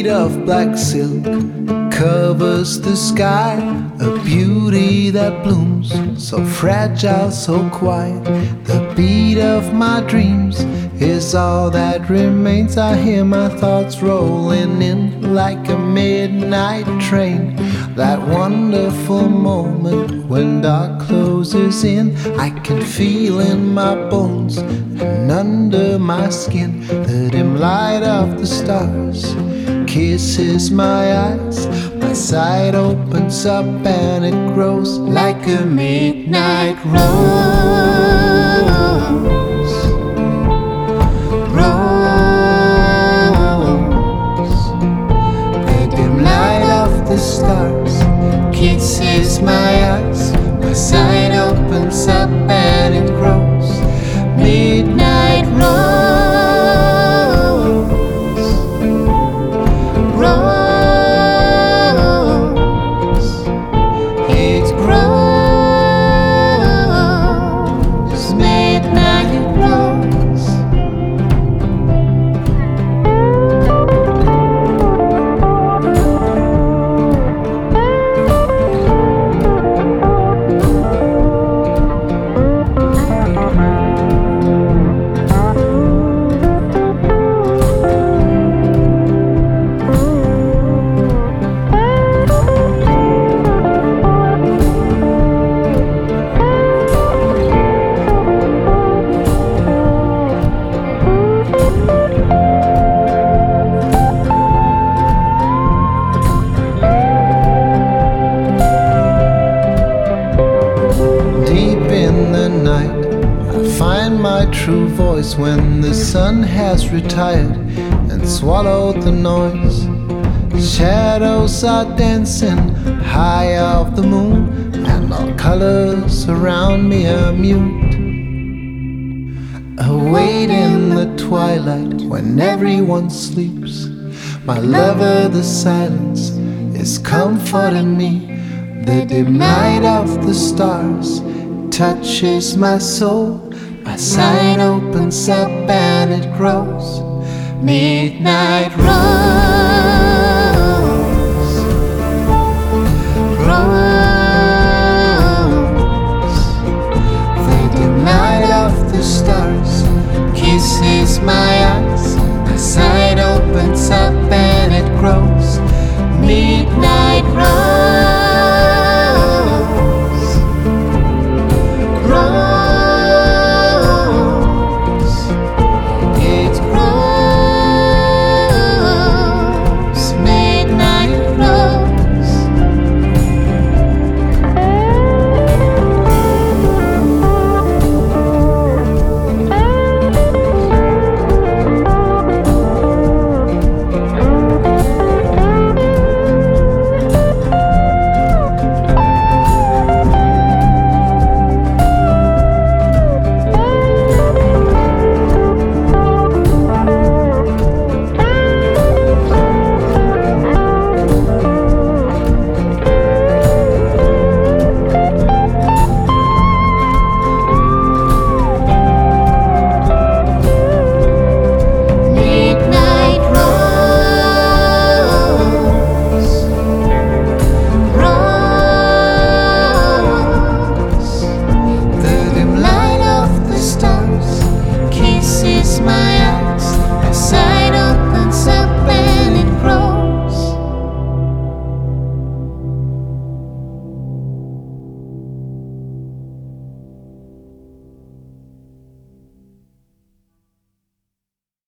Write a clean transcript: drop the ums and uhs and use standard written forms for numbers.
bead of black silk covers the sky, a beauty that blooms, so fragile, so quiet. The beat of my dreams is all that remains. I hear my thoughts rolling in like a midnight train. That wonderful moment when dark closes in, I can feel in my bones and under my skin the dim light of the stars kisses my eyes. My sight opens up and it grows like a midnight rose. Rose. The dim light of the stars kisses my eyes. My sight opens up and it grows. Midnight rose. True voice when the sun has retired and swallowed the noise. Shadows are dancing high off the moon, and all colors around me are mute. Await in the twilight when everyone sleeps, my lover, the silence is comforting me. The dim light of the stars touches my soul. My sight opens up and it grows. Midnight rose. Rose.